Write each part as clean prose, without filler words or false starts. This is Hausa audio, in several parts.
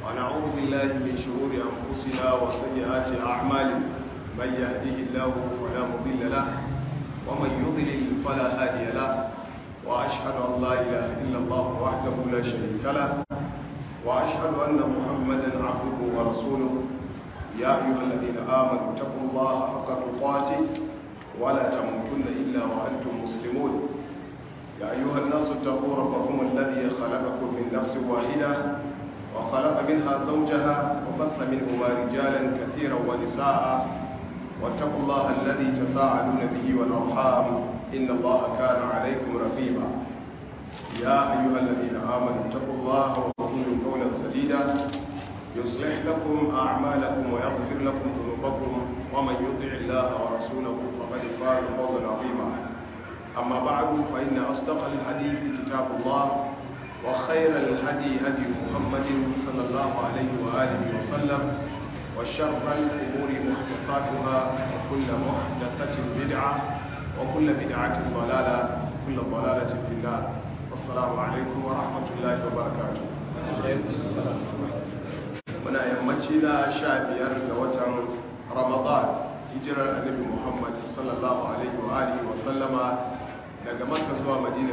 ونعوذ بالله من شرور أنفسنا وسيئات أعمالنا من يهده الله فلا مضل له ومن يضلل فلا هادي له وأشهد أن لا إله إلا الله وحده لا شريك له وأشهد أن محمدا عبده ورسوله يا أيها الذين آمنوا اتقوا الله حق تقاته ولا تموتن إلا وأنتم مسلمون يا أيها الناس اتقوا ربكم الذي خلقكم من نفس واحدة وخلق منها زوجها وبث منهما رجالا كثيرا ونساء واتقوا الله الذي تساءلون به والأرحام إن الله كان عليكم رقيبا يا أيها الذين آمنوا اتقوا الله وقولوا قولا سديدا يصلح لكم أعمالكم ويغفر لكم ذنوبكم ومن يطع الله ورسوله فقد فاز فوزا عظيما أما بعد فإن أصدق الحديث كتاب الله وخير الهدي هدي محمد صلى الله عليه وآله وسلم وشر الأمور محدثاتها وكل محدثة بدعة وكل بدعة ضلالة وكل ضلالة في النار. السلام عليكم ورحمة الله وبركاته. muna yammaci na 15 ga watan Ramadan hijirar annabi Muhammad sallallahu alaihi wa alihi wa sallama daga Makka zuwa Madina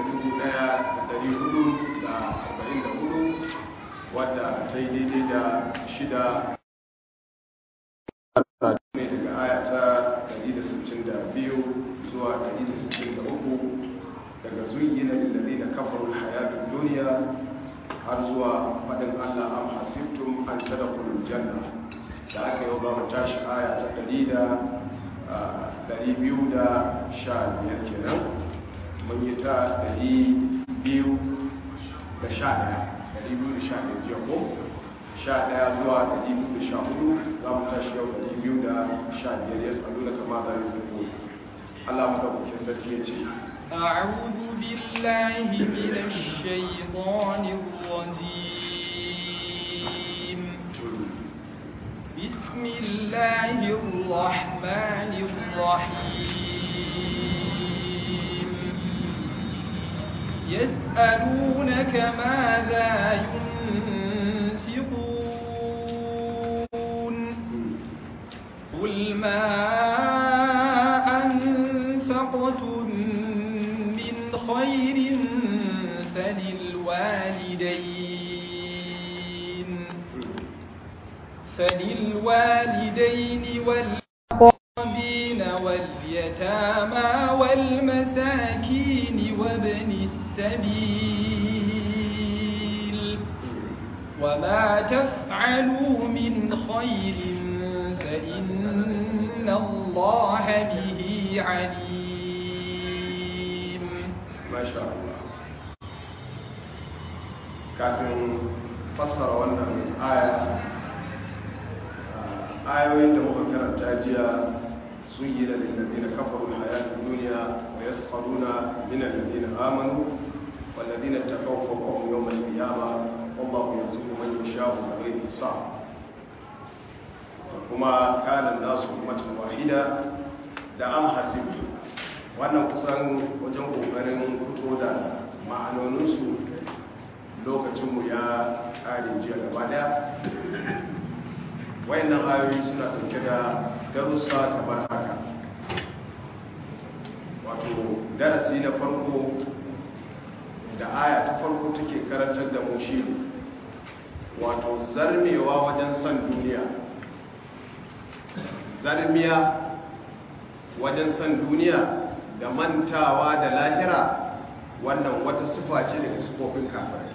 1444 wadda ta yi daidai da 6 ne daga aya ta 162 zuwa 163 daga zuyyina lil ladina kafaru al hayatud dunya har zuwa faɗin Allah am hasibtum an tadkhulul janna da aka yau za mu tashi aya ta 215 kenan mun yi ta 211 jiya ko 11 zuwa 214 za mu tashi yau 215 ya tsallu da kama da rubutu Allah madaukakin sarki ya ce أعوذ بالله من الشيطان الرجيم بسم الله الرحمن الرحيم يسألونك ماذا ينفقون قل ما أنفقتم خير فللوالدين والأقربين واليتامى والمساكين وابن السبيل وما تفعلوا من خير فإن الله به عليم ما شاء الله kafin fassara wannan ayoyin da muka karanta jiya sun yi da lillazina kafaru hayatun duniya wa yasqaluna min alladhina amanu wal ladina taqaw fawqahum yawm al-qiyamah wallahu yarzuqu man yasha'u bighayri hisab kuma kana nasu ummatan wahida da am hasibtu wannan kusan wajen kokarin fito da ma'anoninsu lokacinmu ya ƙare jiya gaba daya wayannan ayoyi suna ɗauke da darussa kamar haka wato darasi na farko da aya ta farko take karantar da mu shi wato zarmewa wajen son duniya zarmiya wajen son duniya da mantawa da lahira wannan wata sifa ce daga sifofin kafirai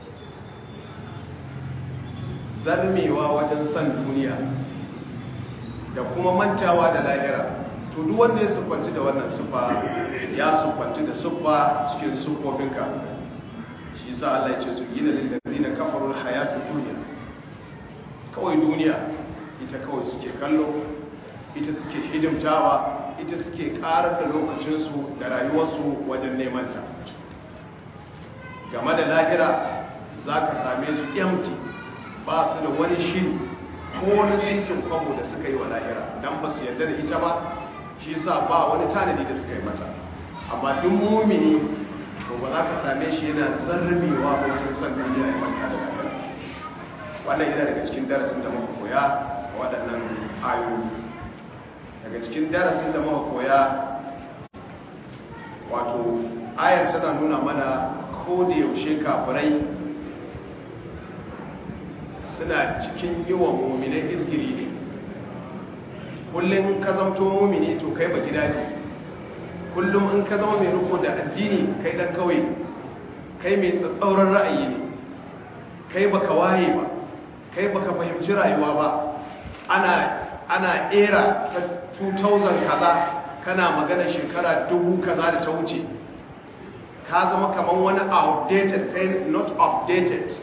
zarmewa wajen son duniya da kuma mantawa da lahira to duk wanda ya siffanci da wannan sifa ya siffanci da siffa cikin siffofin kafirai shi yasa Allah ya ce su gina lil ladina kafaru al hayatud dunya kawai duniya ita kawai suke kallo ita suke hidimtawa ita suke karar da lokacinsu da rayuwarsu wajen neman ta game da lahira za ka same su empty ba su da wani shiri ko wani tsinsin kwabo da suka yi wa lahira don ba su yarda da ita ba shi sa ba wani tanadi da suka yi mata amma duk mumini to ba za ka same shi yana zarrabewa wajen son duniya ya manta da lahira wannan yana daga cikin darasin da muka koya a waɗannan ayoyi. Daga cikin darasin da muka koya, wato ayar tana nuna mana ko da yaushe kafirai suna cikin yi wa mu'minai izgiri ne. Kullum in ka zamto mu'mini to kai ba gidaje, kullum in ka zama mai riko da addini kai dan kawai, kai mai tsatsauran ra'ayi ne, kai baka waye ba, kai baka fahimci rayuwa ba. Ana era ta 2000 kaza, kana magana shekara 1000 kaza da ta wuce, ka zama kaman wani outdated, kai not updated.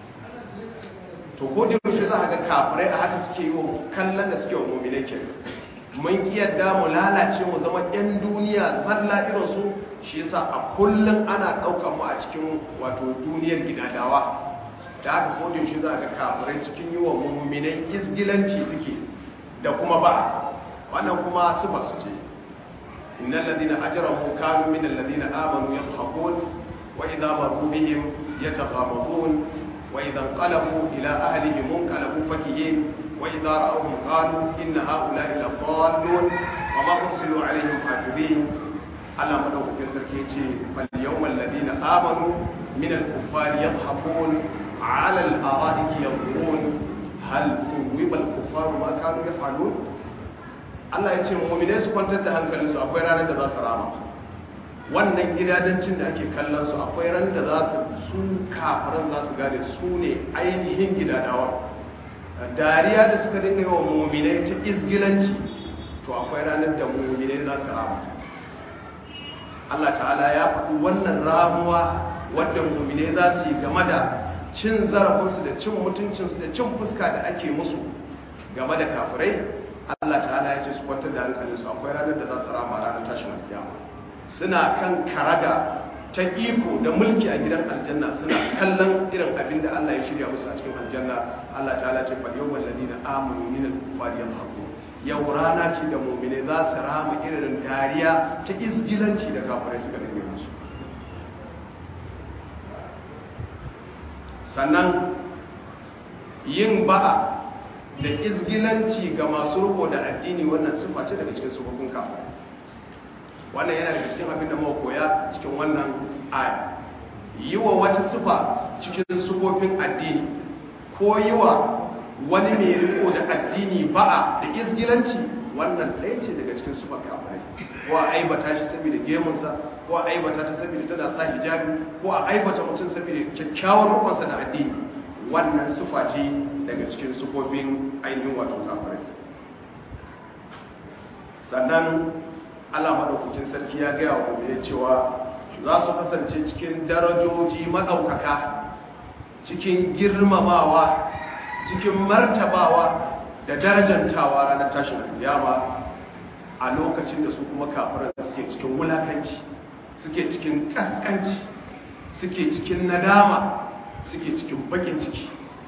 To ko da yaushe za a ga kafirai a haka suke yi wa kallon da suke wa mu'minai kenan. Mun kiyarda mu lalace mu zama ɗan duniya zalla irin su, shi yasa a kullum ana ɗaukar mu a cikin wato duniyar gidadawa. Da haka ko da yaushe za a ga kafirai cikin yi wa mu'minai izgilanci suke da kuma ba. Wannan kuma su ce innal ladina ajramu kanu min alladina amanu yadhhabun wa idha marru bihim yataghamazun wa idha inqalabu ila ahlihim inqalabu fakihin wa idha ra'awhum qalu inna ha'ula'i ladallun wa ma ursilu alaihim hafizin. Allah madaukakin sarki ce fal yawmal ladina amanu min al-kuffari yadhhabun 'ala al-ara'iki yanzurun hal thuwiba al-kuffaru ma kanu yaf'alun. Allah ya ce mu'minai su kwantar da hankalinsu, akwai ranar da za su rama. Wannan gidadancin da ake kallon su, akwai ranar da za su kafiran za su gane su ne ainihin gidadawa. Dariya da suka dinga yi wa mu'minai ta izgilanci, to akwai ranar da mu'minai za su rama. Allah ta'ala ya faɗi wannan ramuwa wadda mu'minai za su yi game da cin zarafinsu da cin mutuncinsu da cin fuska da ake musu game da kafirai. Allah ta'ala ya ce su kwantar da hankalinsu, akwai ranar da za su rama, ranar tashin alkiyama. Suna kan karaga ta iko da mulki a gidan aljanna, suna kallon irin abin da Allah ya shirya musu a cikin aljanna. Allah ta'ala ce fal yawmal ladina amanu min al-kuffari yadhhabun. Yau rana ce da mu'mine za su rama irin dariya ta izgilanci da kafirai suka dinga musu. Sannan yin ba'a da izgilanci ga masu riko da addini, wannan sifa ce daga cikin sifofin kafirai. Wannan yana daga cikin abin da muka koya cikin wannan aya. Yi wa wata sifa cikin sifofin addini, ko yi wa wani mai riko da addini ba'a da izgilanci, wannan ɗaya ce daga cikin sifar kafirai. Ko a aibata shi saboda gemunsa, ko a aibata ta saboda tana sa hijabi, ko a aibata mutum saboda kyakkyawar rukunsa da addini. Wannan sifa ce daga cikin sifofin ainihin wato kafirai. Sannan Allah madaukakin sarki ya gaya wa mu'mini cewa za su kasance cikin darajoji madaukaka, cikin girmamawa, cikin martabawa da darajantawa ranar tashin alkiyama, a lokacin da su kuma kafirai suke cikin wulakanci, suke cikin kaskanci, suke cikin nadama, suke cikin bakin ciki.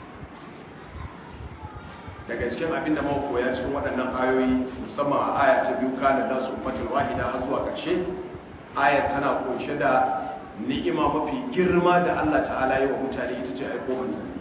Daga cikin abin da muka koya cikin waɗannan ayoyi, musamman a aya ta 2 kana da su fatil wahida har zuwa ƙarshe, ayar tana kunshe da ni'ima mafi girma da Allah ta'ala yi wa mutane, ita ce aiko manzanni.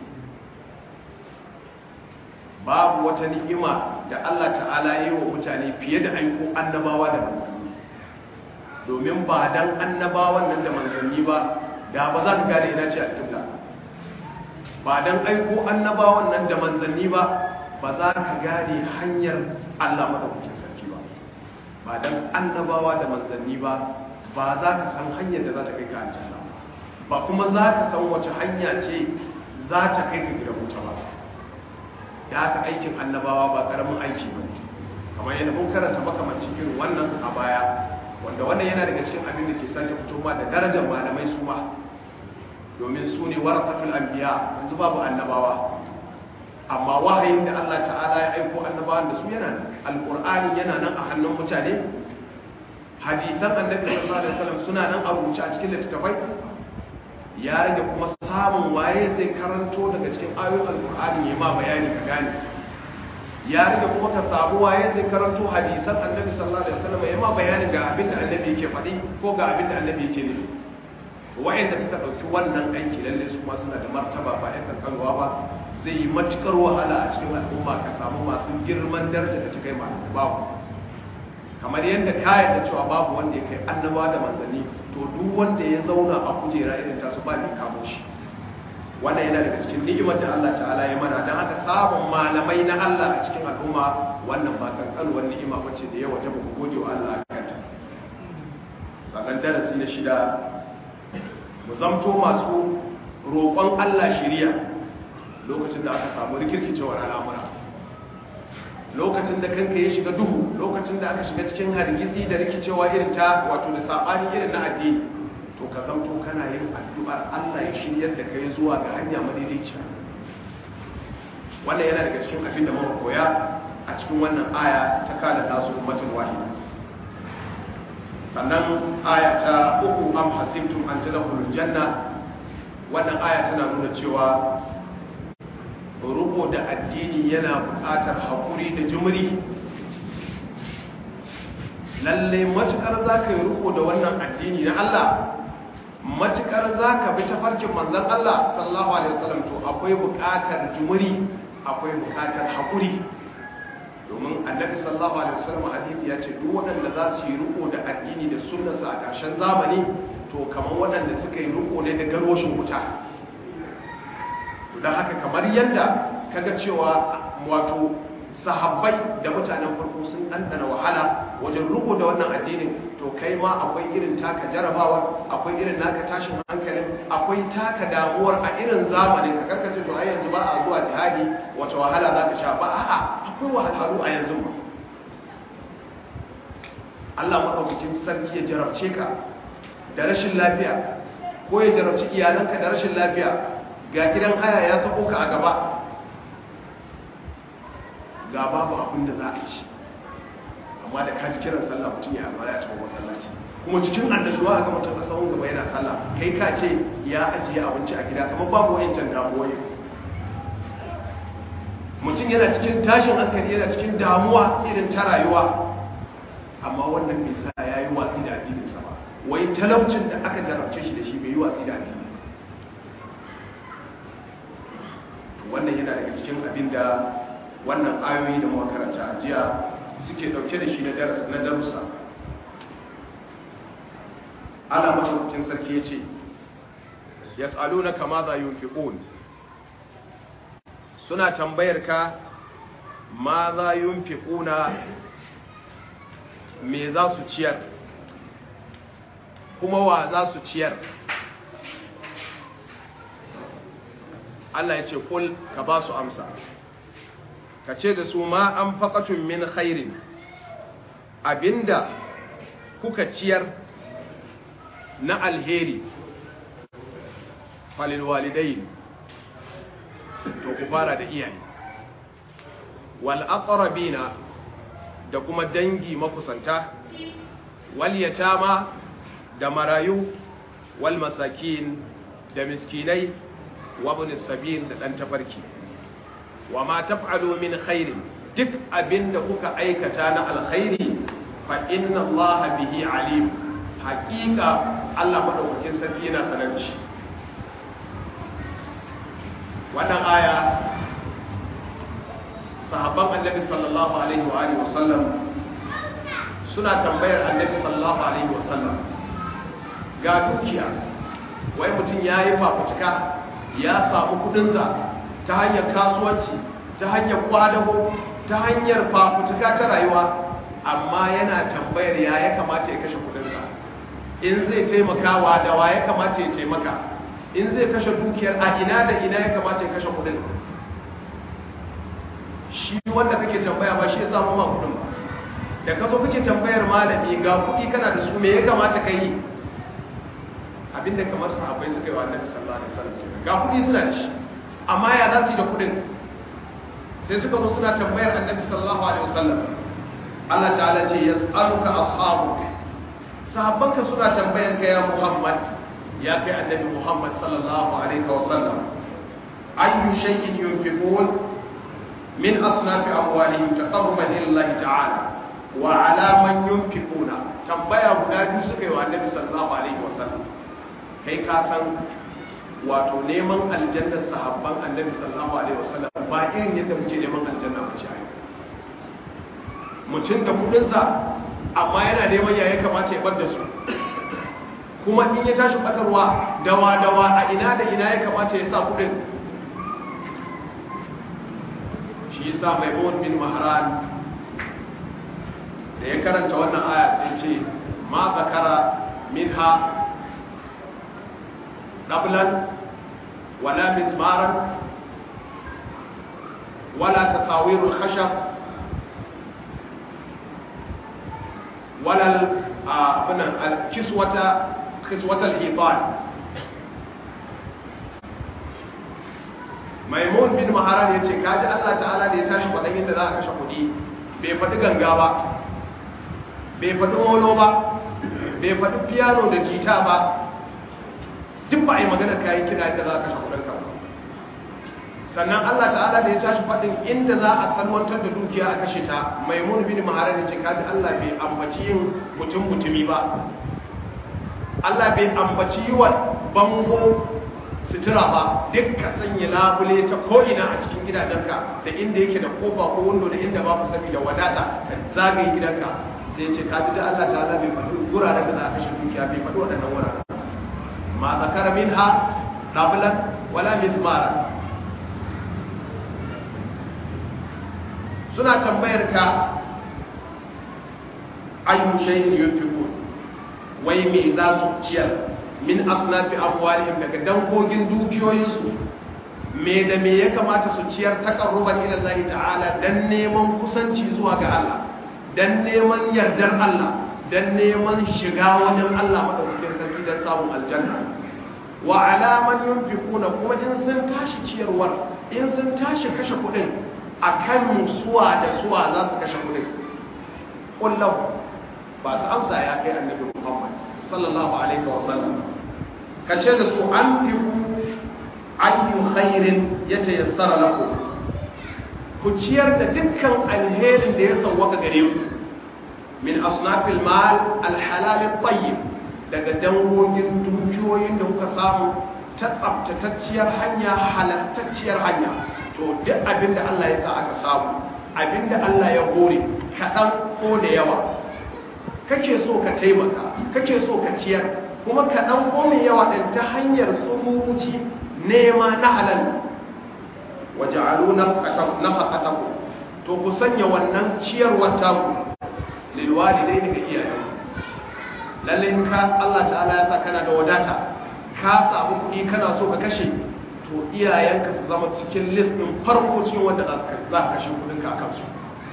Babu wata ni'ima da Allah ta'ala yi wa mutane fiye da aiko annabawa da manzanni. Domin ba dan annabawan nan da manzanni ba, da ba za ka gane ina ce alƙibla. Ba dan aiko annabawan nan da manzanni ba za ka gane hanyar Allah madaukakin sarki ba. Ba dan annabawa da manzanni ba za ka san hanyar da za ta kai ka aljanna ba, kuma za ka san wace hanya ce za ta kai ka gidan wuta ba. Da haka aikin annabawa ba karamin aiki ba, kamar yadda mun karanta makamancin irin wannan a baya, wanda wannan yana daga cikin abin da ke sake fitowa da darajar malamai su ma, domin su ne warasatul anbiya. Yanzu babu annabawa, amma wahayin da Allah ta'ala ya aiko annabawan da su yana nan. Alqur'ani yana nan a hannun mutane, hadisan annabi sallallahu alaihi wasallam suna nan a rubuce a cikin littattafai. Ya rage kuma samun waye zai karanto daga cikin ayoyin alqur'ani ya ma bayani ka gane. Ya rage kuma ka samu waye zai karanto hadisan annabi sallallahu alaihi wasallam ya ma bayani ga abin da annabi yake faɗi ko ga abin da annabi yake nufi. Wa'anda suka ɗauki wannan aiki lalle su kuma suna da martaba ba ɗan kankanuwa ba, zai yi matukar wahala a cikin al'umma ka samu masu girman daraja da ta kai malamai babu. Kamar yadda ka yarda cewa babu wanda ya kai annaba da manzanni, to duk wanda ya zauna a kujera irin tasu ba ne kamo shi. Wannan yana daga cikin ni'imar da Allah ta'ala ya mana, don haka samun malamai na Allah a cikin al'umma wannan ba kankanuwar ni'ima bace da ya waje ba ku gode wa Allah a kanta. Sannan darasi na 6, mu zamto masu roƙon Allah shiriya lokacin da aka samu rikirkicewar al'amura, lokacin da kanka ya shiga duhu, lokacin da aka shiga cikin hargitsi da rikicewa irin ta wato da sabani irin na addini, to ka zamto kana yin addu'ar Allah ya shiryar da kai zuwa ga hanya madaidaiciya. Wannan yana daga cikin abin da muka koya a cikin wannan aya ta kana nasu ummatul wahida. Sannan aya ta 3, am hasibtum an tadkhulul janna, wannan aya tana nuna cewa ruko da addini yana buƙatar haƙuri da jimri. Lalle matukar za ka yi ruko da wannan addini na Allah, matukar za ka bi tafarkin manzan Allah sallallahu alaihi wasallam, to akwai buƙatar jimri, akwai buƙatar haƙuri. Domin annabi sallallahu alaihi wasallam hadisi ya ce duk waɗanda za su yi ruko da addini da sunnarsa a ƙarshen zamani, to kamar waɗanda suka yi ruko ne da garwashin wuta. Don haka kamar yadda kaga cewa wato sahabbai da mutanen farko sun ɗanɗana wahala wajen riko da wannan addinin, to kai ma akwai irin taka jarabawar, akwai irin naka tashin hankalin, akwai taka damuwar a irin zamanin ka. Karkace to ai yanzu ba a zuwa jihadi, wace wahala za ka sha? Ba, a'a, akwai wahalhalu a yanzu ba. Allah maɗaukakin sarki ya jarabce ka da rashin lafiya, ko ya jarabci iyalanka da rashin lafiya, ga gidan haya ya sako ka a gaba, ga babu abin da za a ci, amma da kaji kiran sallah mutum ya alwala ya tafi masallaci, kuma cikin annashuwa a ga mutum a sahun gaba yana sallah, kai ka ce ya ajiye abinci a gida, kamar babu wayancan damuwoyi. Mutum yana cikin tashin hankali, yana cikin damuwa irin ta rayuwa, amma wannan bai sa ya yi watsi da addininsa ba. Wai talaucin da aka jarabce shi da shi bai yi watsi da addini. Wannan yana daga cikin abin da wannan ayoyi da muka karanta a jiya suke dauke da shi na darussa. Allah madaukakin sarki yace yas'alunaka madha yunfiqun, suna tambayar ka madha yunfiquna, me za su ciyar, kuma wa za su ciyar. Allah ya ce kul, ka ba su amsa, ka ce da su ma an faƙatun min khairin, abinda kuka ciyar na alheri, falil walidai, to ku fara da iyaye, wal aqrabina, da kuma dangi makusanta, wal yatama, da marayu, wal masakin, da miskinai, wabin sabin, da ɗan tafarki. Wa ma taf'alu min khairin, duk abinda kuka aikata na alkhairi, fa inna Allah bihi alim, haƙiƙa Allah madaukakin sarki yana sanar da shi. Wannan aya sahabban annabi sallallahu alaihi wa alihi wasallam suna tambayar annabi sallallahu alaihi wasallam, ga dukiya, wai mutum yayi fafutuka, ya samu kudinsa ta hanyar kasuwanci, ta hanyar kwadago, ta hanyar fafutuka ta rayuwa, amma yana tambayar ya kamata ya kashe kudinsa. In zai taimakawa da wa ya kamata ya taimaka, in zai kashe dukiyar a ina da ina ya kamata ya kashe kudin. Shi wanda kake tambaya ba shi ya samu ma kudin ba, da ka zo kake tambayar malami ga kudi kana da su, me ya kamata ka yi? Abinda kamar sahabbai suka yi wa annabi sallallahu alaihi wasallam, ga kudi suna da shi, amma ya za su yi da kudin? Sai suka zo suna tambayar annabi sallallahu alaihi wasallam. Allah ta'ala ce yas'aluka ashabuk, sahabbanka suna tambayar ka ya Muhammad, ya kai annabi Muhammad sallallahu alaihi wasallam, ayyu shay'in yunfiqun min asnafi amwalihim taqarruban ila Allah ta'ala wa ala man yunfiquna. Tambaya guda biyu suka yi wa annabi sallallahu alaihi wasallam. Kai ka san wato neman aljannar sahabban annabi sallallahu alaihi wasallam ba irin yadda muke neman aljanna ba ce mutum da kudinsa amma yana neman ya kamata ya bar da su, kuma in ya tashi batarwa dawa a ina da ina ya kamata ya sa kudin. shi yasa Maimun bin Mahran da ya karanta wannan aya sai ce ma zakara minha qablan wala mizmaran wala tasawirul khashab wala kiswatal hitan. Maimun bin Maharan ya ce kaji Allah ta'ala da ya tashi faɗin inda za a kashe kuɗi bai faɗi ganga ba, bai faɗi molo ba, bai faɗi piano da jita ba, duk ba a yi magana kayan kiɗa inda za a kashe kuɗin ka. Sannan Allah ta'ala da ya tashi faɗin inda za a salwantar da dukiya a kashe ta, Maimun bin Maharan ya ce kaji Allah bai ambaci yin mutum-mutumi ba, Allah bai ambaci yi wa bango sutura ba, duk ka sanya labule ta ko'ina a cikin gidajenka da inda yake da kofa ko wando da inda babu sami da wadata ka zagaye gidanka. Sai ce kaji da Allah ta'ala bai faɗi wuraren da za a kashe dukiya, bai faɗi waɗannan wuraren. Ma zakara minha qablan wala mizmara. Suna tambayar ka ayyu shay'in yunfiqun, wai me za su ciyar min asnafi amwalihim, daga dangogin dukiyoyinsu, me da me ya kamata su ciyar taqarruban ila Allah ta'ala, dan neman kusanci zuwa ga Allah, dan neman yardar Allah, dan neman shiga wajen Allah madaukakin sarki dan samun aljanna. Wa ala man yunfiquna, kuma in sun tashi ciyarwar, in sun tashi kashe kudin, akan suwa da suwa za su kashe kudin. Kullu ba su amsa ya kai annabi Muhammad sallallahu alaihi wasallam, kace da su an fi ayyu khairin yatayassara lakum, ku ciyar da dukkan alherin da ya sauwaka gare ku, min asnafil mal alhalal at-tayyib, daga dangogin dukiyoyin da kuka samu ta tsaftatacciyar hanya, halattacciyar hanya. To duk abinda Allah ya sa aka samu, abinda Allah ya hore, kaɗan ko da yawa, kake so ka taimaka, kake so ka ciyar, kuma kaɗan ko mai yawa ɗin ta hanyar tsuruci nema na halal. Waja'alu nafaqatakum, to ku sanya wannan ciyarwar taku lil walidaini ga iyaye. Lalle ka Allah ta'ala ya sa kana da wadata, ka samu kuɗi kana so ka kashe, to iyayenka su zama cikin list ɗin farko cikin wanda za ka kashe kuɗinka a kansu.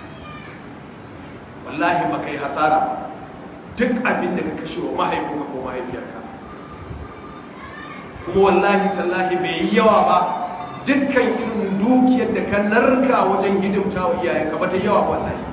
Wallahi ba kai hasara duk abin da ka kashe wa mahaifinka ko mahaifiyarka, kuma wallahi tallahi bai yi yawa ba. Dukkan irin dukiyar da ka narka wajen hidimta wa iyayenka ba ta yawa wallahi,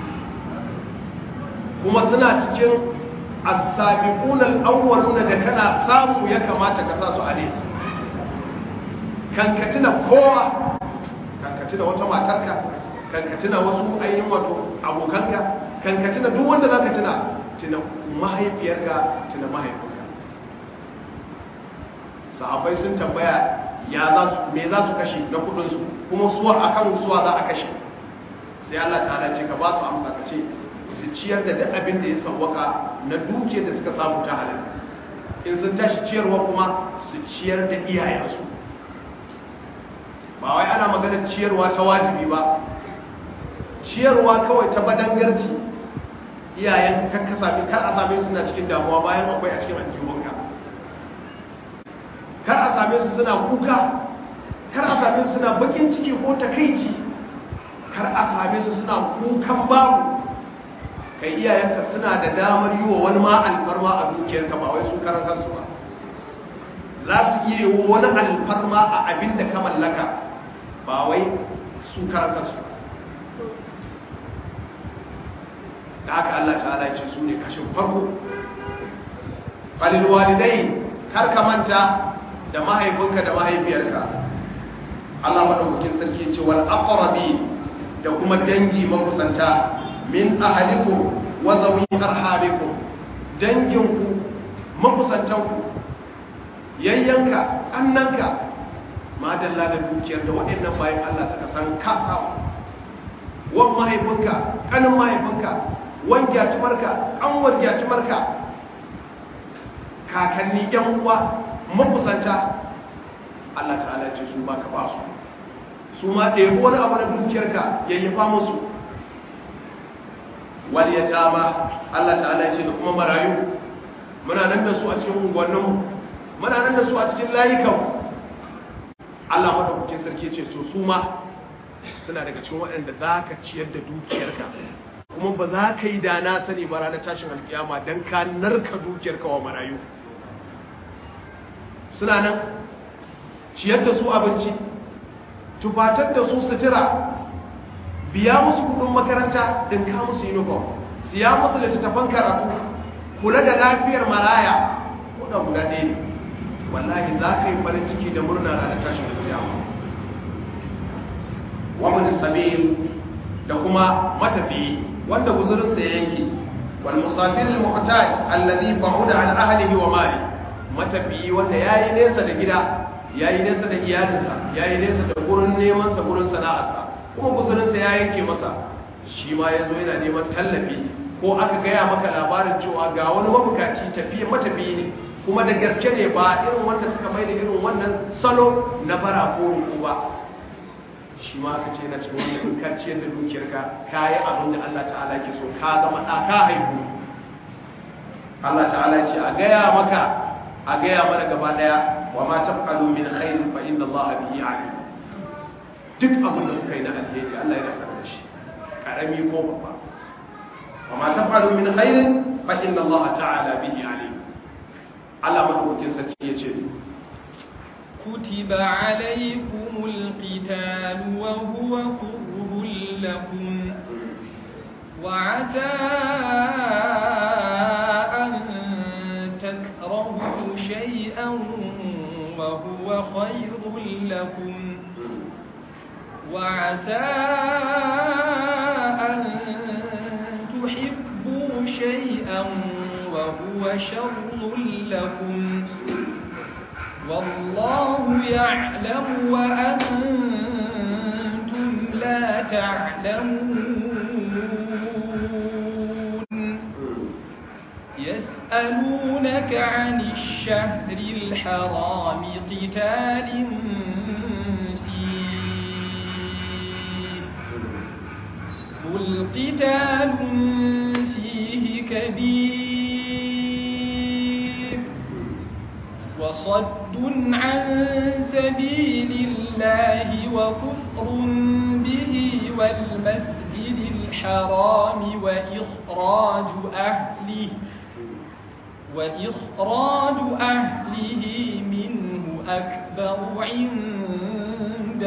kuma suna cikin as-sabiquna al-awwaluna da kana samu ya kamata ka sa su a list. Kankatina kowa, kankatina wata matarka, kankatina wasu ainihin wato abokanka, kankatina duk wanda zaka tuna mahaifiyarka, tuna mahaifinka. Sahabbai sun tambaya me za su kashe na kudinsu, kuma suwa akan suwa za a kashe. Sai Allah ta'ala ce ka ba su amsa, ka ce su ciyar da duk abin da ya sauwaka na dukiyar da suka samu ta halal. In sun tashi ciyarwa kuma su ciyar da iyayensu. Ba wai ana maganar ciyarwa ta wajibi ba, ciyarwa kawai ta badangarci. Iyayen kar a same su suna cikin damuwa bayan akwai a cikin aljihunka, kar a same su suna kuka, kar a same su suna bakin ciki ko takaici, kar a same su suna kukan babu. Kai iyayenka suna da damar yi wa wani ma alfarma a dukiyarka, ba wai su karan kansu ba. Za su iya yi wani alfarma a abin da ka mallaka, ba wai su karan kansu ba. Da haka Allah ta'ala ya ce su ne kashin farko. Falil walidai, kar ka manta da mahaifinka da mahaifiyarka. Allah madaukakin sarki ya ce wal aqrabi, da kuma dangi makusanta, min ahlikum wa zawi arhamikum, danginku makusantanku yayyanka, annanka, madalla da dukiyar da waɗannan bayan Allah suka san kasa. Wan mahaifinka, ƙanin mahaifinka, wan gyatumarka, ƙanwar gyatumarka, kakanni, ƴan uwa, makusanta, Allah ta'ala ce su ma ka ba su. Su ma ɗebo wani abu na dukiyarka yayyafa musu. Wal yatama, Allah ta'ala ce da kuma marayu, muna nan da su a cikin unguwanninmu, muna nan da su a cikin layukanmu. Allah madaukakin sarki ce to su ma suna daga cikin waɗanda za ka ciyar da dukiyarka, kuma ba za ka yi da na sani ba ranar tashin alkiyama don ka narka dukiyarka wa marayu. Suna nan, ciyar da su abinci, tufatar da su sutura, biya musu kudin makaranta, ɗinka musu uniform, siya musu littattafan karatu, kula da lafiyar maraya, wadda guda ɗaya ne. Wallahi za ka yi farin ciki da murna ranar tashin alkiyama. Wabin sabil da kuma matafiyi wanda guzurinsa ya yanke, wal musafir al-muhtaj alladhi ba'uda an ahlihi wa mali, matafiyi wanda yayi nesa da gida, yayi nesa da iyalinsa, yayi nesa da gurin neman sa, gurin sana'arsa, kuma guzurinsa ya yanke masa, shi ma yazo yana neman tallafi, ko aka gaya maka labarin cewa ga wani mabukaci matafiyi ne, kuma da gaske ne ba irin wanda suka mai da irin wannan salo na bara ko ruku ba, shi ma aka ce na cikin wanda in ka ciyar da dukiyarka ka yi abin da Allah ta'ala ke so, ka zama ɗa, ka haihu. Allah ta'ala ce a gaya maka, a gaya mana gaba ɗaya, wa ma taf'alu min khairin fa inna Allah bihi alim. Duk abin da kuka yi na alheri Allah yana sanar da shi, karami ko babba. Wa ma taf'alu min khairin fa inna Allah ta'ala bihi alim. Allah madaukakin sarki ya ce كتب عليكم القتال وهو كره لكم وعسى أن تكرهوا شيئا وهو خير لكم وعسى أن تحبوا شيئا وهو شر لكم والله يعلم وأنتم لا تعلمون يسألونك عن الشهر الحرام قتال فيه قل قتال فيه كبير وصد عن سبيل الله وكفر به والمسجد الحرام وإخراج أهله منه أكبر عند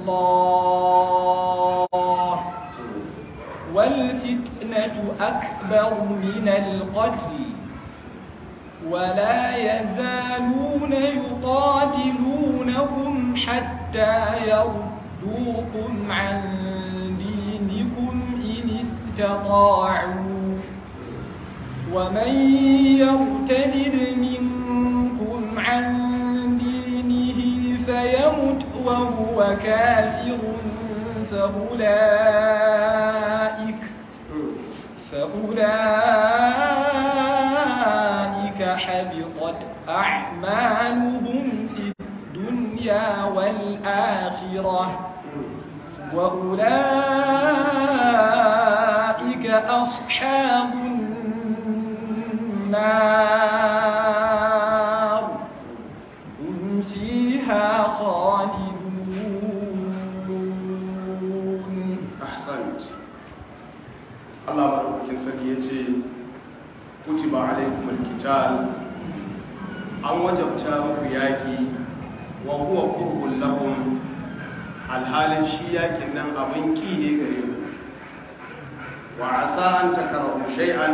الله والفتنة أكبر من القتل ولا يزالون يقاتلونكم حتى يردوكم عن دينكم إن استطاعوا ومن يرتد منكم عن دينه فيمت وهو كافر فأولئك حبطت أعمالهم في الدنيا والآخرة وأولئك أصحاب النار هم فيها خالدون. أحسنت. الله بارك فيك. كتب عليكم القتال an wajabta muku yaki wa huwa kurhun lahum alhalin shi yakin nan abin ki ne gare ku wa asa an takrahu shay'an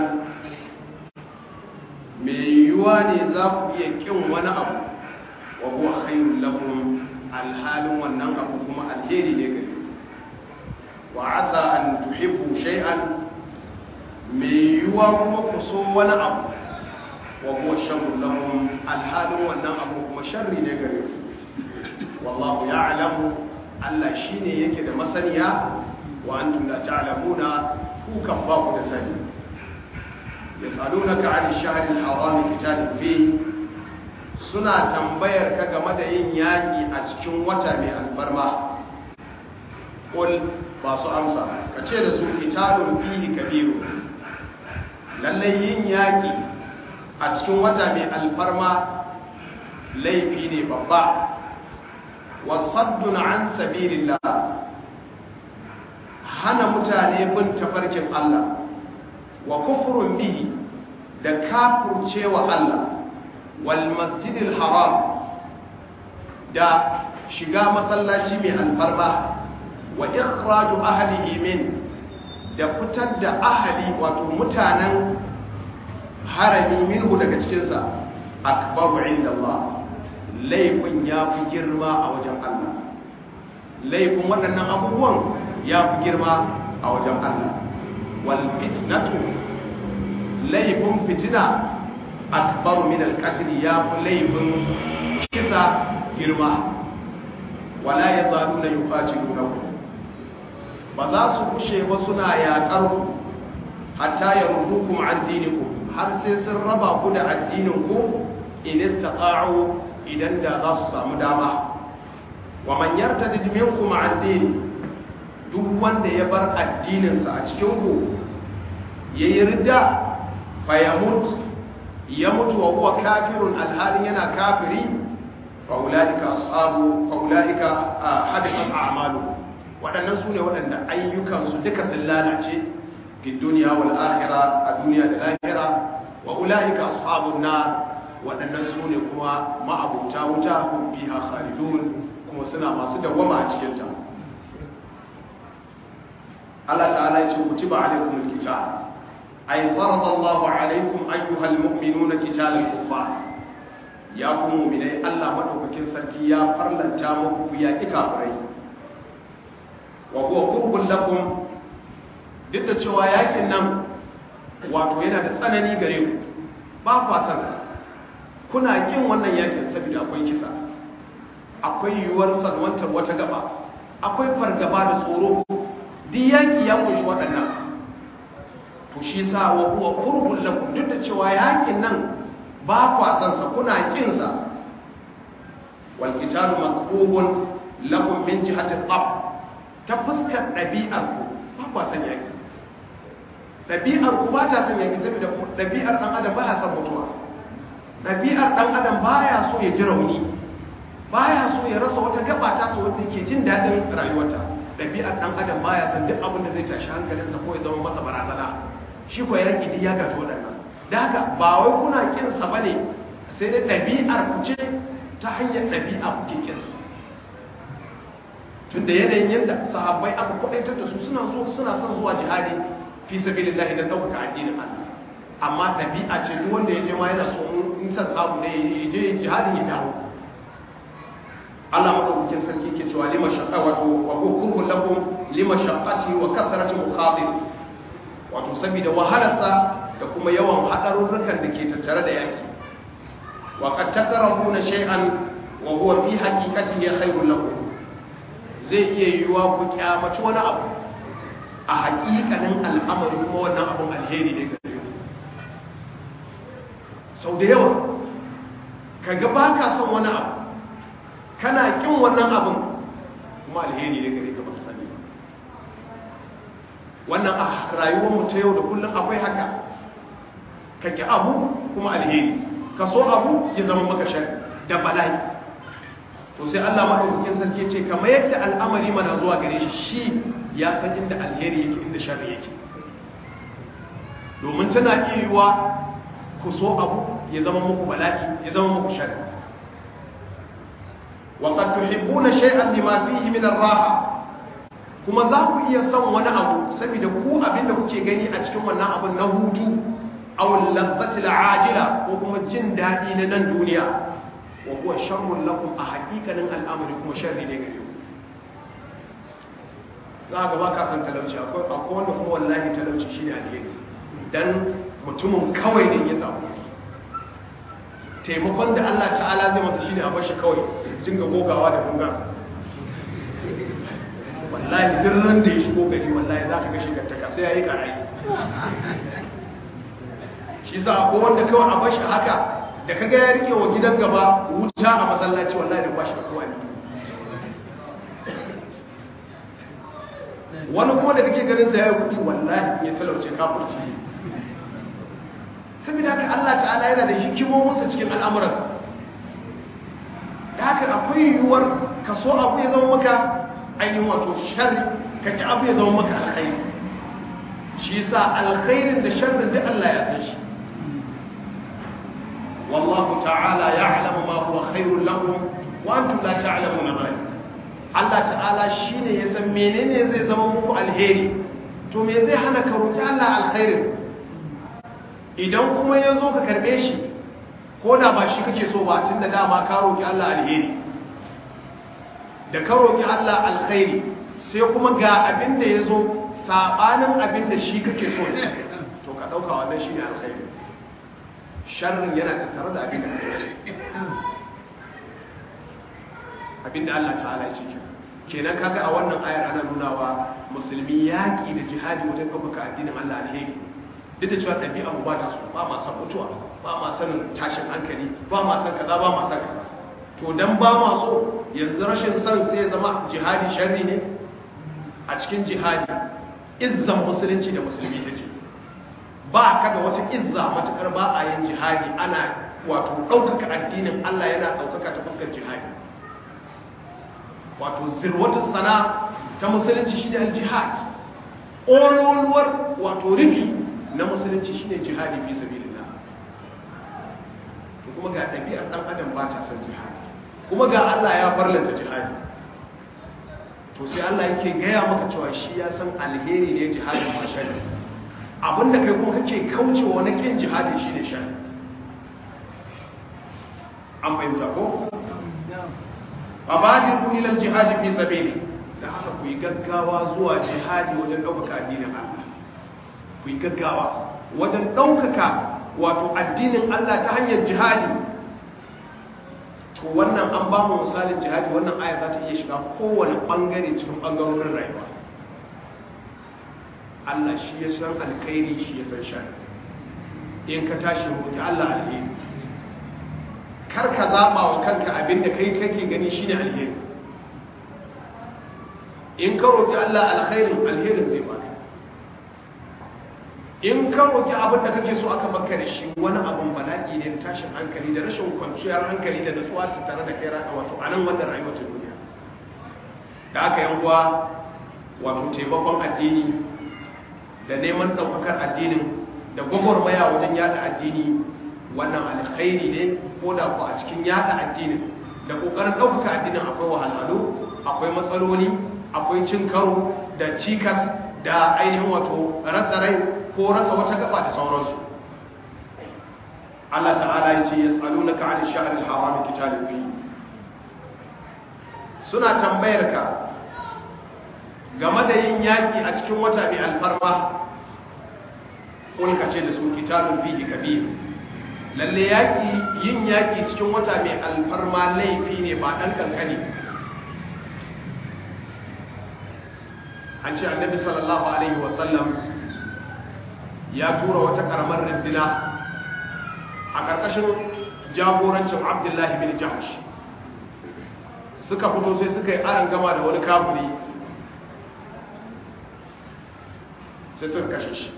me yiwuwa ne za ku iya kin wani abu wa huwa khairul lakum alhalin wannan abu kuma alheri ne gare ku wa asa an tuhibbu shay'an me yiwuwa kuma ku so wani abu wa huwa sharrun lahum alhalin wannan abu kuma sharri ne gare su wallahu ya'lamu Allah shine yake da masaniya wa antum la ta'lamuna ku kan ba ku da sani yasalunaka 'anil shahri al-haram qitalun fihi suna tambayar ka game da yin yaki a cikin wata mai alfarma qul ba su amsa kace da su qitalun fihi kabiru lalle yin yaki a cikin wata mai alfarma laifi ne babba wasaddun an sabilillah hana mutane bin tafarkin Allah wa kufrun bihi da kafircewa Allah wal masjidil haram da shiga masallaci mai alfarma wa ikhraju ahlihi min da fitar da ahli wato mutanen harami minhu daga cikinsa akbaru inda Allah laifin ya fi girma a wajen Allah laifin waɗannan abubuwan ya fi girma a wajen Allah wal fitnatu laifin fitina akbaru min al-qatl ya fi laifin kisa girma wala yazaluna yuqatilunakum ba za su kushe ba suna yaƙar hatta yardukum an dinikum har sai sun raba ku da addinin ku in istata'u idan da za su samu dama wa man yartadid minkum an dini duk wanda ya bar addininsa a cikin ku yayi ridda fa ya mutu wa huwa kafirun alhalin yana kafiri fa ulaika hadathat a'malu waɗannan su ne waɗanda ayyukansu duka sun lalace fi duniya wal akhirah a duniya da lahira wa ulaika ashabun nar waɗannan su ne kuma ma'abuta wuta hum fiha khalidun kuma suna masu dawwama a cikin ta Allah ta'ala ya ce kutiba alaykumul qital ay farada Allahu alaykum ayyuhal mu'minuna qitalal kuffar ya ku mu'minai Allah madaukakin sarki ya farlanta muku ya kafirai wa huwa qurbun lakum duk da cewa yakin nan wato yana da tsanani gare ku ba ku san sa kuna kin wannan yakin saboda akwai kisa akwai yiwuwar salwantar wata gaba akwai fargaba da tsoro duk yaki ya kunshi waɗannan to shi sa wa huwa qurbun lakum duk da cewa yakin nan ba ku san sa kuna kin sa wal qitalu maqbubun lakum min jihati al-tab ta fuskar ɗabi'ar ku ba kwa san yaƙi ɗabi'ar ku ba ta san yaƙi saboda ɗabi'ar ɗan adam ba ya san mutuwa ɗabi'ar ɗan adam ba ya so ya ji rauni ba ya so ya rasa wata gaba ta so wanda yake jin daɗin rayuwarta ɗabi'ar ɗan adam ba ya san duk abin da zai tashi hankalinsa ko ya zama masa barazana shi ko yaƙi duk ya gaji waɗannan da haka ba wai kuna ƙinsa ba ne sai dai ɗabi'ar ku ce ta hanyar ɗabi'a kuke ƙinsa tunda yanayin yadda sahabbai aka kwadaitar da su suna son zuwa jihadi fi sabilillah idan dauka addinin Allah amma dabi'a ce duk wanda yaje ma yana so in san samu ne yaje jihadin ya dawo Allah madaukakin sarki yake cewa lima shaqqa wato wa hukumu lakum lima shaqqati wa kasrati mukhatir wato saboda wahalarsa da kuma yawan hadarurrukan da ke tattare da yaki wa qad takrahuna shay'an wa huwa fi haqiqatihi khairul lakum zai iya yiwuwa ku kyamaci wani abu a haƙiƙanin al'amari kuma wannan abun alheri ne gare ku sau da yawa ka ga ba ka son wani abu kana ƙin wannan abun kuma alheri ne gare ka ba ka sani ba wannan a rayuwar mu ta yau da kullum akwai haka ka ƙi abu kuma alheri ka so abu ya zama maka shari da bala'i to sai Allah madaukakin sarki ce kamar yadda al'amari mana zuwa gare shi ya san inda alheri yake inda sharri yake domin tana yiwuwa ku so abu ya zama muku bala'i ya zama muku sharri wa qad tuhibbuna shay'an lima fihi min ar-raha kuma za ku iya son wani abu saboda ku abinda kuke gani a cikin wannan abun na hutu aw al-lazzati al-ajila ko kuma jin dadi na nan duniya wa huwa sharrun lakum a haƙiƙanin al'amari kuma sharri ne gare ku za ga ba ka san talauci akwai wanda kuma wallahi talauci shine alheri dan mutumin kawai ne ya samu taimakon da Allah ta'ala zai masa shine a bashi kawai dinga gogawa da gunga wallahi duk ran da ya shigo gari wallahi za ka ga shigartaka sai ya yi karai shi sa ko wanda kawai a bashi haka da ka ga ya rike wa gidan gaba wuta a masallaci wallahi da bashi kowa ne wani kuma da kake ganin sa ya kudi wallahi ya talauce kafirci saboda haka Allah ta'ala yana da hikimominsa cikin al'amuransa da haka akwai yiwuwar ka so abu ya zama maka ainihin wato sharri ka ki abu ya zama maka alkhairi shi yasa alkhairin da sharrin da Allah ya san shi wallahu ta'ala ya'lamu ma huwa khairul lakum wa antum la ta'lamuna dhalik Allah ta'ala shine ya san menene zai zama muku alheri to me zai hana ka roki Allah alkhairin idan kuma ya zo ka karbe shi ko da ba shi kake so ba tun da dama ka roƙi Allah alheri da ka roƙi Allah alkhairi sai kuma ga abin da ya zo saɓanin abin da shi kake so ne to ka ɗauka wannan shi ne alkhairi sharrin yana tattare da abin da kake so abin da Allah ta'ala ya ce kenan kaga a wannan ayar ana nunawa musulmi yaƙi da jihadi wajen ɗaukaka addinin Allah alheri duk da cewa ɗabi'a mu ba ta so ba ma san mutuwa ba ma sanin tashin hankali ba ma san kaza ba ma san kaza to dan ba ma so yanzu rashin san sai ya zama jihadi sharri ne a cikin jihadi izzan musulunci da musulmi take ba ka da wata izza matukar ba a yin jihadi ana wato ɗaukaka addinin Allah yana ɗaukaka ta fuskar jihadi wato zirwatun sana ta musulunci shine al-jihad ololuwar wato rufi na musulunci shine jihadi fi sabilillah to kuma ga ɗabi'ar ɗan adam ba ta son jihadi kuma ga Allah ya farlanta jihadi to sai Allah yake gaya maka cewa shi ya san alheri ne jihadi ba shari abinda kai kuma kake kaucewa na kin jihadi shine shari an fahimta ko abadiku ila aljihadi fi sabili da haka ku yi gaggawa zuwa jihadi wajen ɗaukaka addinin Allah ku yi gaggawa wajen ɗaukaka wato addinin Allah ta hanyar jihadi to wannan an ba mu misalin jihadi wannan aya za ta iya shiga kowane ɓangare cikin ɓangarorin rayuwa Allah shi ya san alkhairi shi ya san shari in ka tashi roƙi Allah alheri kar ka zaɓa wa kanka abinda kai kake gani shine alheri in ka roƙi Allah alherin zai baka in ka roƙi abin da kake so aka baka da shi wani abin bala'i ne da tashin hankali da rashin kwanciyar hankali da nutsuwa ta tare da kai wato a nan wannan rayuwar ta duniya da aka yan uwa wato taimakon addini da neman ɗaukakar addinin da gwagwarmaya wajen yada addini wannan alkhairi ne ko da ku a cikin yada addinin da ƙoƙarin ɗaukaka addinin akwai wahalhalu akwai matsaloli akwai cin karo da cikas da ainihin wato rasa rai ko rasa wata gaba da sauransu Allah ta'ala ya ce yas'alunaka 'anil shahril haram qitalin fi suna tambayar ka game da yin yaki a cikin wata mai alfarma kun ka ce da su qitalun fihi kabir lalle yaki yin yaki cikin wata mai alfarma laifi ne ba dan kankani an ce annabi sallallahu alaihi wasallam ya tura wata karamar rindina a ƙarƙashin jagorancin abdullahi bin jahash suka fito sai suka yi aron gama da wani kafiri sai suka kashe shi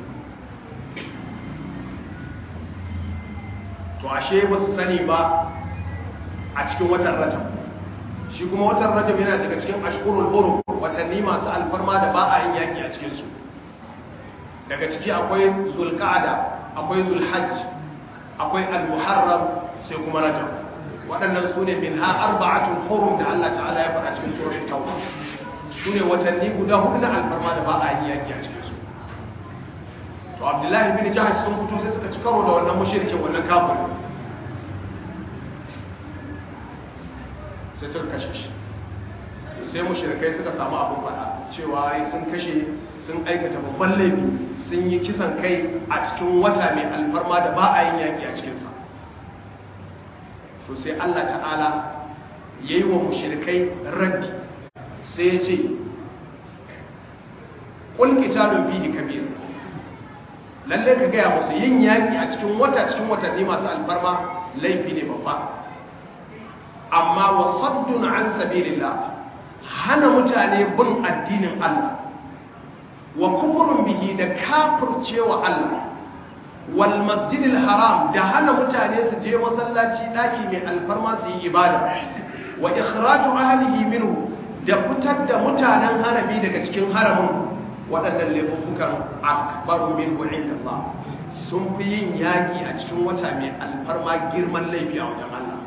to ashe ba su sani ba a cikin watan rajab shi kuma watan rajab yana daga cikin ashkurul hurum watanni masu alfarma da ba a yin yaki a cikinsu daga ciki akwai zulqa'ada akwai zulhajj akwai al-muharram sai kuma rajab waɗannan su ne min ha arba'atul hurum da Allah ta'ala ya faɗa cikin suratul tauba su ne watanni guda hudu na alfarma da ba a yin yaki a cikinsu to abdullahi bin jahash sun fito sai suka ci karo da wannan mushrikin wannan kafirin sai suka kashe shi sai mushrikai suka samu abin fada cewa sun kashe sun aikata babban laifi sun yi kisan kai a cikin wata mai alfarma da ba a yin yaki a cikinsa to sai Allah ta'ala yayi wa mushrikai raddi sai ya ce qul qitalun fihi kabir, lalle ka gaya musu yin yaki a cikin watanni masu alfarma laifi ne babba, amma wa saddun an sabilillah, hana mutane bin addinin Allah, wa kufurun bihi da kafircewa Allah, wal masjidil haram da hana mutane su je masallaci daki mai alfarma su yi ibada, wa ikhraju ahlihi minhu da fitar da mutanen harami daga cikin haramin, waɗannan laifukan akbaru minhu inda Allah, sun fi yin yaƙi a cikin wata mai alfarma girman laifi a wajen Allah.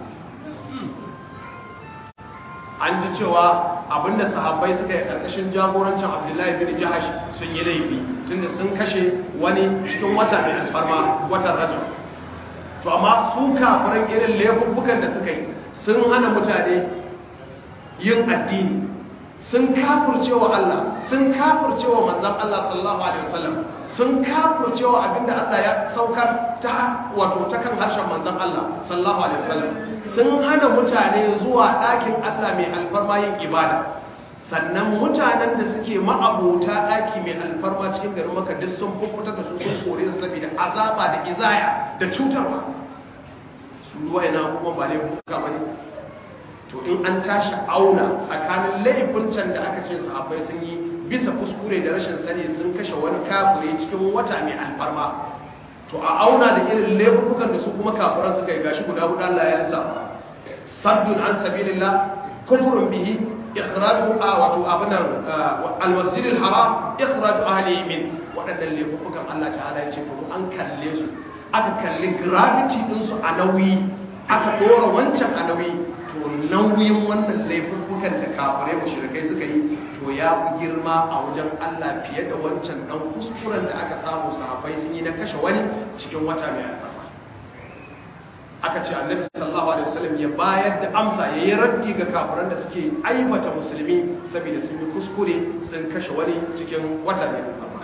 An ji cewa abinda sahabbai suka yi ƙarƙashin jagorancin Abdullahi bin Jahash sun yi laifi tunda sun kashe wani cikin wata mai alfarma, watan Rajab. To amma su kafiran irin laifukan da suka yi sun hana mutane yin addini, sun kafircewa Allah, sun kafircewa manzon Allah sallallahu alaihi wasallam, sun kafircewa abinda Allah ya saukar ta kan harshen manzon Allah sallallahu alaihi wasallam, sun hana mutane zuwa ɗakin Allah mai alfarma yin ibada. Sannan mutanen da suke ma'abota ɗaki mai alfarma cikin garin Makka duk sun fufutar da su, sun kore su saboda azaba da izaya da cutarwa. Su ruwa yana kuma ba ne kuka bane. To in an tashi auna tsakanin laifin can da aka ce sahabbai sun yi bisa kuskure da rashin sani sun kashe wani kafire cikin wata mai alfarma, to a auna da irin laifukan da su kuma kafiran suka yi gashi guda guda Allah ya lissafa: saddun an sabilillah, kufrun bihi, ikhraju al-masjidil haram, ikhraju ahlihi min. Waɗannan laifukan Allah ta'ala ya ce to an kalle su, aka kalli gravity din su a nauyi, aka dora wancan a nauyi, to nauyin wannan laifukan da kafirai mushrikai suka yi to ya fi girma a wajen Allah fiye da wancan dan kuskuren da aka samu sahabbai sun yi na kashe wani cikin wata mai alfarma. Aka ce Annabi sallallahu alaihi wasallam ya bayar da amsa, yayi raddi ga kafiran da suke aibata musulmi saboda sun yi kuskure sun kashe wani cikin wata mai alfarma.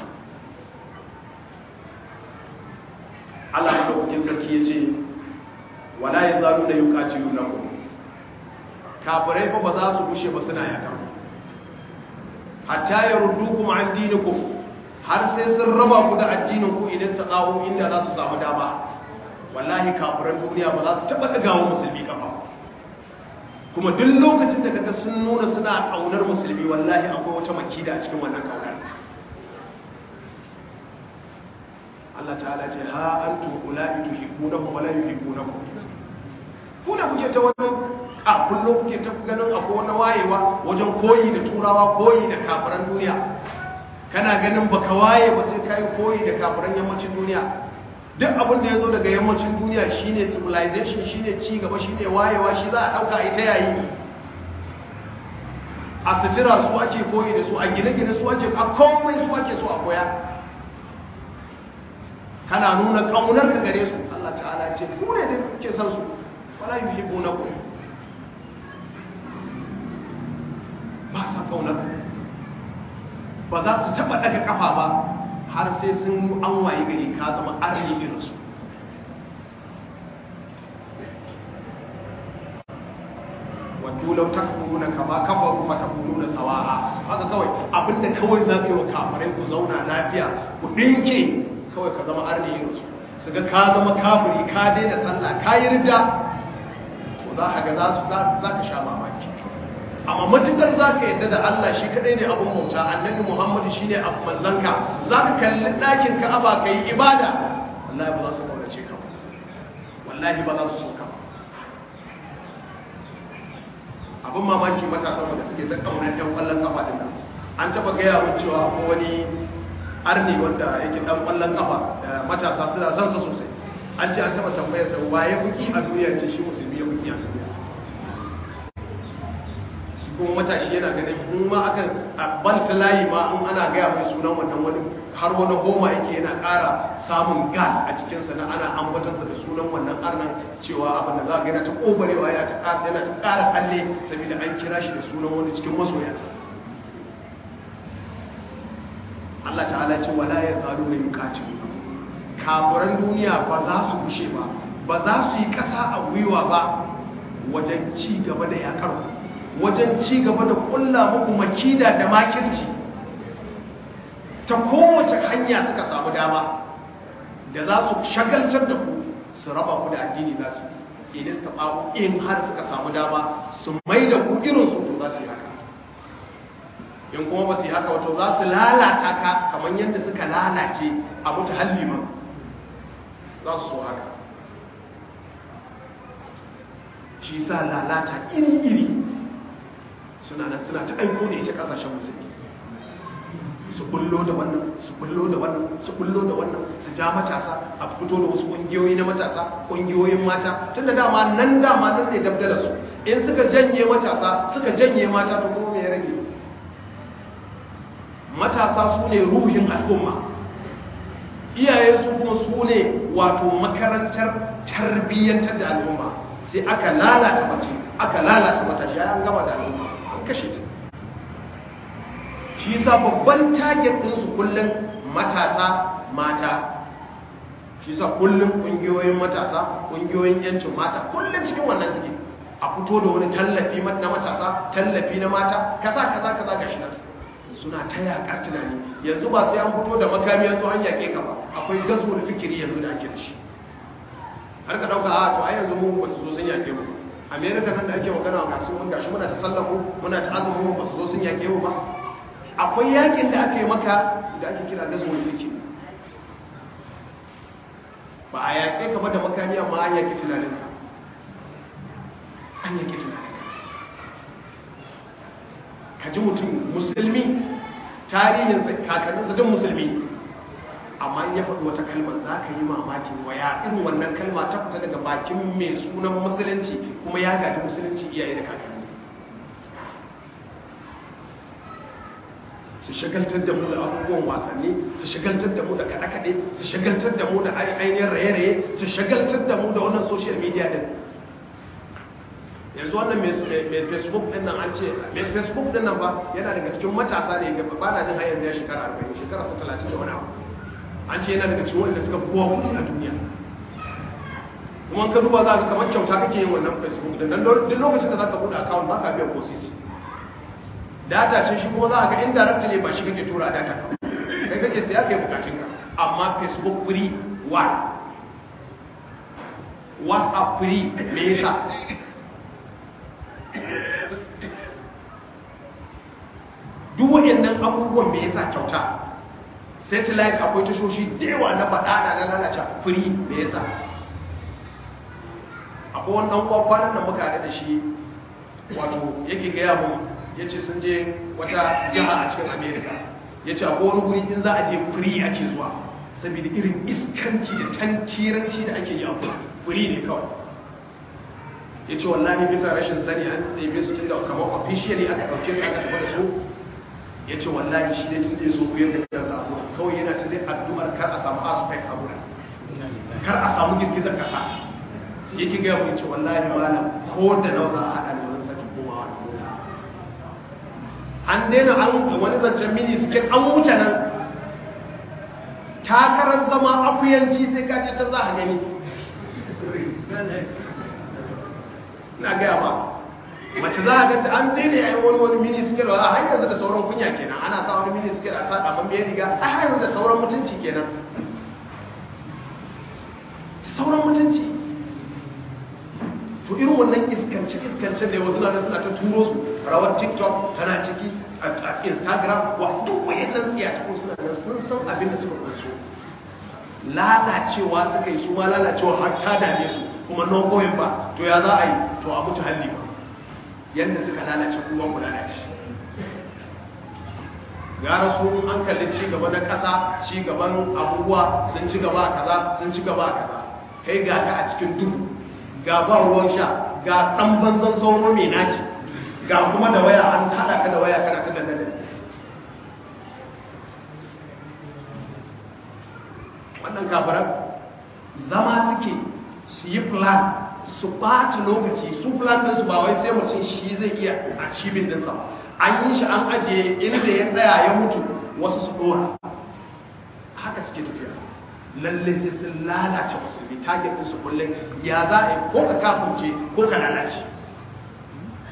Allah madaukakin sarki ya ce wala yazaluna yuqatilunakum, kafirai fa ba za su gushe ba suna yakan hatta yaruddukum an dinikum, har sai sun raba ku da addinin ku idan taqawu inda za su samu dama. Wallahi kafiran duniya ba za su taba dagawa musulmi kafa, kuma duk lokacin da kaga sun nuna suna kaunar musulmi, wallahi akwai wata makida a cikin wannan kaunar. Allah ta'ala ce ha antum ulai tuhibbunahum wa la yuhibbunakum, kuna kuke ta wani a kullum kuke ta ganin akwai wani wayewa wajen koyi da turawa, koyi da kafiran duniya. Kana ganin baka waye ba sai kai koyi da kafiran yammacin duniya. Duk abin da ya zo daga yammacin duniya shine civilization, shine ci gaba, shine wayewa, shi za a dauka ita yayi. A fitira su ake koyi da su, a gine-gine su ake, a komai su ake so a koya. Kana nuna kaunar ka gare su. Allah ta'ala ce ku ne da kuke san su, wala yuhibbunakum, ba sa kaunar, ba za su taba daga kafa ba har sai sun an waye gari ka zama arni irin su. wato lau takfuruna kama kafaru fatakununa sawa'a. Haka kawai abinda kawai za ka yi wa kafirai ku zauna lafiya, ku dinke kawai ka zama arni irin su, su ga ka zama kafiri, ka daina sallah, ka yi ridda, to za ka ga za ka sha mamaki. Amma matukar za ka yadda da Allah shi kadai ne abin bauta, annabi Muhammadu shi ne manzanka, za ka kalli ɗakin Ka'aba ka yi ibada, wallahi ba za su kaunace ka ba, wallahi ba za su so ka ba. Abin mamaki matasan da suke ta kaunar ɗan ƙwallon kafa din nan, an taɓa gaya min cewa ko wani arni wanda yake ɗan ƙwallon kafa, matasa suna son sa sosai. An ce an taɓa tambayar sa waye kuki a duniya, ce shi musulmi ya kuki a duniya. Kuma matashi yana ganin in ma aka banta layi ma in ana gaya mai sunan wannan wani har wani goma yake yana ƙara samun gas a cikinsa na ana ambatansa da sunan wannan arnan, cewa abin da za ga yana ta ƙobarewa, yana ta ƙara kalle saboda an kira shi da sunan wani cikin masoyansa. Allah ta'ala ce wala ya zalu ne yuqatilu, kafiran duniya ba za su gushe ba, ba za su yi ƙasa a gwiwa ba wajen ci gaba da yakar ku, wajen ci gaba da kulla muku makida da makirci ta kowace hanya suka samu dama da za su shagaltar da ku su raba ku da addini za su in har suka samu dama su mai da ku irinsu to za su yi haka. In kuma ba su yi haka wato za su lalata ka kamar yadda suka lalace a mutu halliman za su so haka. shi sa lalata iri-iri suna nan suna ta aiko da ita kasashen musulmi, su bullo da wannan su bullo da wannan su bullo da wannan su ja matasa a fito da wasu kungiyoyi na matasa, kungiyoyin mata, tunda dama nan ne dabdala su. In suka janye matasa suka janye mata to kuma me ya rage? Matasa su ne ruhin al'umma, iyaye su kuma su ne wato makarantar tarbiyyantar da al'umma. Sai aka lalata mace, aka lalata matashi, an gama da al'umma, an kashe ta. Shi sa babban target ɗinsu kullum matasa mata. Shi sa kullum ƙungiyoyin matasa, ƙungiyoyin yancin mata kullum cikin wannan suke, a fito da wani tallafi na matasa, tallafi na mata, kaza gashi nan suna ta yaƙar tunani. Yanzu ba sai an fito da makami yanzu an yaƙe ka ba, akwai gazuwar fikiri yanzu da ake da shi. Har ka ɗauka a to ai yanzu mu ba su zo sun yaƙe mu. Amerika nan da ake magana ga su mun gashi muna ta sallamu, muna ta azumi ba su zo sun yaƙe mu ba. Akwai yakin da aka yi maka da ake kira gazuwar fikiri. Ba a yaƙe ka ba da makami amma an yaƙi tunaninka. An yaƙi tunaninka. Ka ji mutum musulmi, tarihinsa kakanninsa duk musulmi, amma in ya faɗi wata kalmar za ka yi mamakin waya irin wannan kalma ta fita daga bakin mai sunan musulunci kuma ya gaji musulunci iyaye da kakanni. Su shagaltar da mu da abubuwan wasanni, su shagaltar da mu da kaɗe-kaɗe, su shagaltar da mu da ainihin raye-raye, su shagaltar da mu da wannan social media din. Yanzu wannan mai Facebook din nan an ce, mai Facebook din nan ba yana daga cikin matasa ne, ba na jin har yanzu ya shekara 40, shekara 30 da wani abu. An ce yana daga cikin wanda suka kowa kuɗi a duniya. Kuma ka duba za ka kamar kyauta kake yin wannan Facebook din, don duk lokacin da za ka buɗe account ba ka biyan ko sisi. Data ce shi kuma za a ga indirectly ba shi kake tura data kai kake siya kai bukatunka, amma Facebook free WhatsApp free me yasa? Duk waɗannan abubuwan me yasa kyauta? Satellite akwai tashoshi da yawa na faɗaɗa na lalace free me yasa? Akwai wannan kwanan nan muka haɗu da shi wato yake gaya mu ya ce sun je wata jiha a cikin Amerika, ya ce akwai wani guri in za a je free ake zuwa saboda irin iskanci da tantiranci da ake yi a free ne kawai. Ya ce wallahi bisa rashin sani an ɗaibe su tun da kamar officially aka ɗauke su aka tafi da su. Ya ce wallahi shi ne tun da so ku yadda ya samu kawai yana ta dai addu'ar kar a samu aspect a wurin, kar a samu girgizar kasa. Yake gaya mu ya ce wallahi malam ko da nawa a haɗa ne wani sake komawa da mota. An daina an wani zancen mini suke an wuce nan. Takarar zama akuyanci sai ka ce can za a gani. Na gaya ma mace za a ganta an daina yayin wani mini suke da a yanzu da sauran kunya kenan, ana sa wani mini suke da sa ɗaman biyar riga a yanzu da sauran mutunci kenan, sauran mutunci. To irin wannan iskance da wasu na suna ta turo su rawar TikTok tana ciki a Instagram wa duk wayannan tsiyataku suna nan sun san abin da suka kunso. Lalacewa suka yi su ma lalacewa har ta dame su kuma no going ba, to ya za a yi to a mutu halli ba yadda suka lalace kuma ku lalace. Gara su an kalli ci gaba na ƙasa, ci gaban abubuwa sun ci gaba a kaza, sun ci gaba a kaza, kai ga ka a cikin duhu, ga ba ruwan sha, ga ɗan banzan sauro mai naci, ga kuma da waya an haɗa ka da waya kana ta dandalin. Wannan kafaran zama suke su yi plan, su ɓata lokaci, su plan ɗinsu ba wai sai mutum shi zai iya a cibin ɗinsa. An yi shi an ajiye inda ya tsaya ya mutu wasu su ɗora. Haka suke tafiya. Lalle sai sun lalace musulmi, target ɗinsu kullum ya za a yi ko ka kafince ko ka lalace.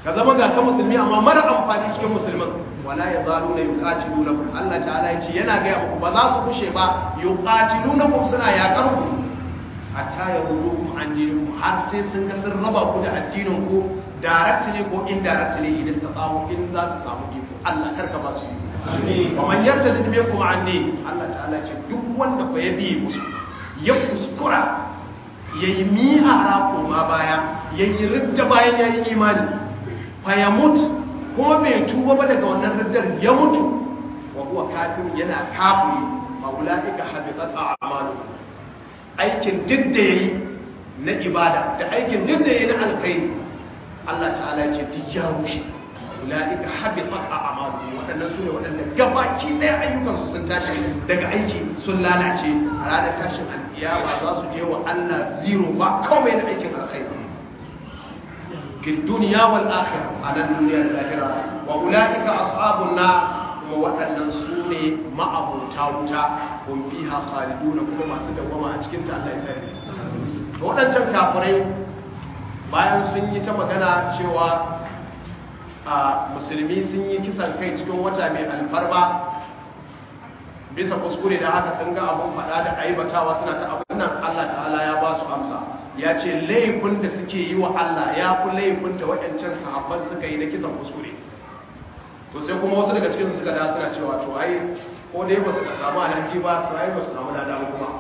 ka zama ga ka musulmi amma mara amfani cikin musulmin wala yazaluna yuqatilunakum Allah ta'ala yace yana ga muku ba za su kushe ba yuqatilunakum suna yaƙar ku hatta yarudukum an dinikum har sai sun ga sun raba ku da addinin ku directly ko indirectly idan ta samu in za su samu iko Allah karka ba su iko amin wa man yartadid minkum anni Allah ta'ala ce duk wanda fa ya bi musu ya kuskura yayi mihara ko ma baya yayi ridda bayan yayi imani fa ya mutu ko bai tuba ba daga wannan riddar ya mutu wa huwa kafir yana kafiri fa ulaika habitat a'maluhum aikin duk da yayi na ibada da aikin duk da yayi na alkhairi Allah ta'ala ya ce duk ya rushe ulaika habitat a'maluhum wadannan sune wadanda gabaki daya ayyukan su sun tashi daga aiki sun lalace a ranar tashin alkiyama za su je wa Allah zero ba komai da aikin alkhairi في الدنيا والآخرة على الدنيا والآخرة وأولئك أصحاب النار وأن سوني ما أبو تاوتا هم فيها خالدون كما ما سدوا وما أشكنت الله يسلم وأن جم كافرين bayan sun yi ta magana cewa musulmi sun yi kisan kai cikin wata mai alfarma bisa kuskure da haka sun ga abun faɗa da aibatawa suna ta abin nan Allah ta'ala ya ba su amsa ya ce laifin da suke yi wa Allah ya fi laifin da waɗancan sahabban suka yi na kisan kuskure to sai kuma wasu daga cikin suka da suna cewa to ai ko dai ba su samu alhaki ba to ai ba su samu lada ba kuma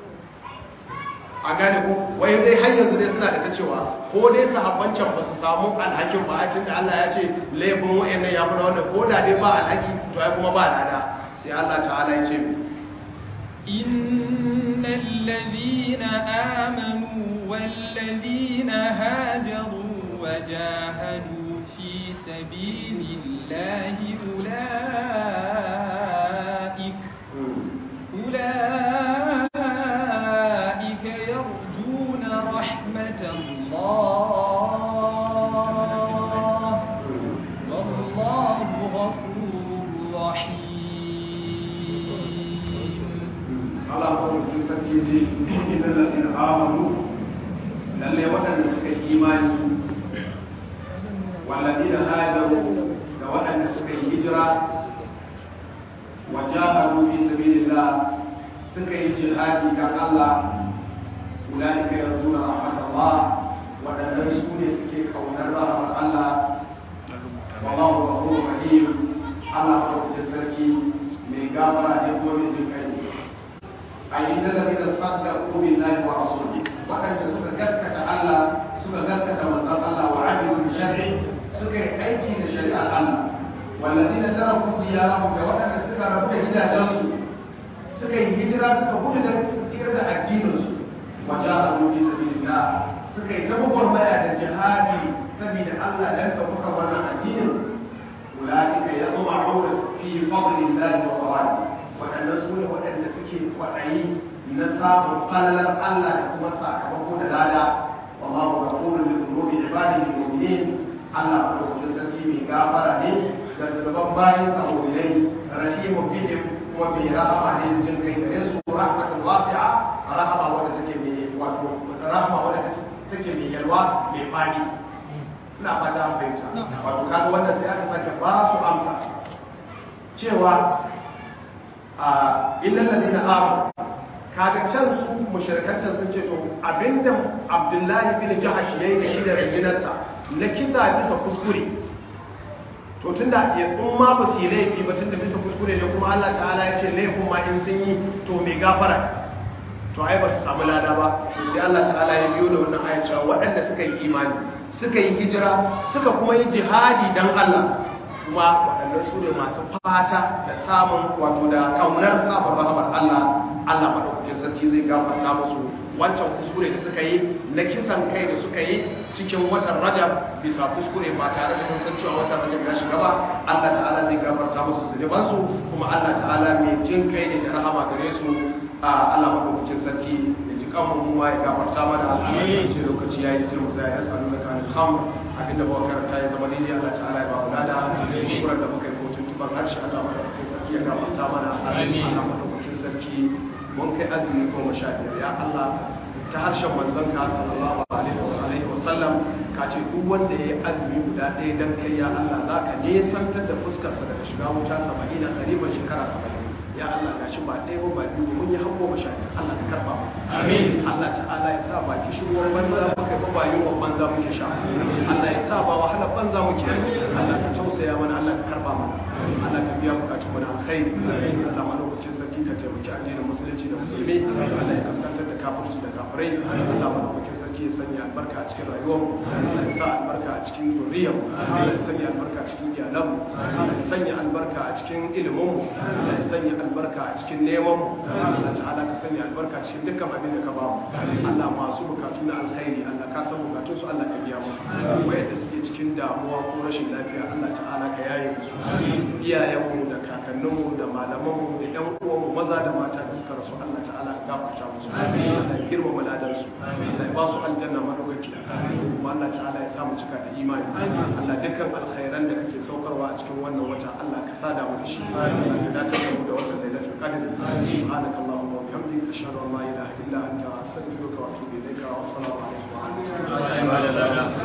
a gane ko wai dai har yanzu dai suna da ta cewa ko dai sahabban can ba su samu alhakin ba a cikin da Allah ya ce laifin wayannan ya fi na wannan ko da dai ba alhaki to ai kuma ba lada sai Allah ta'ala ya ce innal ladhina amanu wal ladhina hajaru wa jahadu fi sabilillahi ulaika yarjuna rahmatallah wallahu ghafurur rahim. Allah maɗaukakin sarki ce idan lalina amanu lalle waɗanda suka yi imani wallazi da hajaru da waɗanda suka yi hijira wa jahadu fi sabilillah suka yi jihadi dan Allah ulaika yarjuna rahmatullah waɗannan su ne suke kaunar rahmar Allah wallahu ghafurur rahim. Allah maɗaukakin sarki mai gafara ne kuma mai jin kai أي الذين صدقوا بالله ورسوله وأن سكا جسكة الله سكا جسكة من الله وعملوا بالشرع سكا أيدي لشريعة الله والذين تركوا ديارهم وأن سكا ربنا إلى جنسه سكا يهجرا سكا كل ذلك تسير الدين وجاهدوا في سبيل الله سكا يتبقوا الماء الجهاد سبيل الله لن تبقى ولا الدين أولئك يطمعون في فضل الله وطاعته waɗannan su ne waɗanda suke kwaɗayi na samun falalar Allah da kuma sakamako da lada wallahu ghafurun li dhunubi ibadihi al-mu'minin. Allah madaukakin sarki mai gafara ne ga zunuban bayan sa mu'minai rahimun bihim kuma mai rahama ne da jin kai gare su rahmatul wasi'a rahama wadda take mai wato rahama wadda take mai yalwa mai fadi. Ina fata an fahimta wato kaga wannan sai aka sake ba su amsa cewa illal ladina amanu kaga can su mushrikan sun ce to abinda Abdullahi bin Jahash yayi da shi da rajinarsa na kisa bisa kuskure to tunda ya umma ba su laifi ba tunda bisa kuskure ne kuma Allah ta'ala ya ce laifin ma in sun yi to mai gafara to ai ba su samu lada ba to sai Allah ta'ala ya biyo da wannan ayat cewa waɗanda suka yi imani suka yi hijira suka kuma yi jihadi dan Allah kuma waɗannan su ne masu fata da samun wato da kaunar samun rahamar Allah. Allah maɗaukakin sarki zai gafarta musu wancan kuskure da suka yi na kisan kai da suka yi cikin watan Rajab bisa kuskure ba tare da san cewa watan Rajab ya shiga ba. Allah ta'ala zai gafarta musu zunubansu kuma Allah ta'ala mai jin kai ne da rahama gare su. Allah maɗaukakin sarki ya ji kanmu kuma ya gafarta mana. Amin. Ce lokaci yayi sai mu tsaya ya sanu da kan khamr abinda ba karanta ya zama daidai Allah ta'ala ya ba mu lada kuran da muka yi ko tuntuban harshe Allah madaukakin sarki ya gafarta mana. Allah madaukakin sarki mun kai azumi 15 ya Allah ta harshen manzon ka sallallahu alaihi wa sallam ka ce duk wanda ya yi azumi guda ɗaya dan kai ya Allah za ka nesantar da fuskarsa daga shiga wuta 70 kariban shekara 70. Ya Allah gashi ba ɗaya ba biyu mun yi hango ba shafi Allah ka karba mu amin. Allah ta'ala ya sa ba kishirwar banza muke ba ba yunwa banza muke sha Allah ya sa ba wahala banza muke Allah ka tausaya mana Allah ka karba mana Allah ka biya bukatun mu na alkhairi Allah malaukakin sarki ka taimaki addinin musulunci da musulmi Allah ya kaskantar da kafirci da kafirai Allah malaukakin sarki ya sanya albarka a cikin rayuwar Allah ya sa albarka a cikin zuriyar Allah ya sanya albarka a cikin iyalan Allah ya sanya albarka a cikin ilimin Allah ya sanya albarka a cikin neman Allah ta'ala ka sanya albarka a cikin dukkan abin da ka ba mu Allah masu bukatu na alkhairi Allah ka san bukatun su Allah ka biya musu wayanda suke cikin damuwa ko rashin lafiya Allah ta'ala ka yaye musu iyayenmu da kakanninmu da malamanmu da ƴan uwanmu maza da mata da suka rasu Allah ta'ala ka gafarta musu Allah ya girmama ladan su Allah ya ba su aljanna madaukakiya kuma Allah ta'ala ya sa mu cika da imani Allah dukkan alkhairan da kake saukarwa a cikin wannan wata Allah ka sada mu da shi Allah ka dace da mu da watan lailatul qadr subhanakallahumma wa bihamdika ashhadu an la ilaha illa anta astaghfiruka wa atubu ilayka wa assalamu alaikum wa rahmatullahi wa barakatuh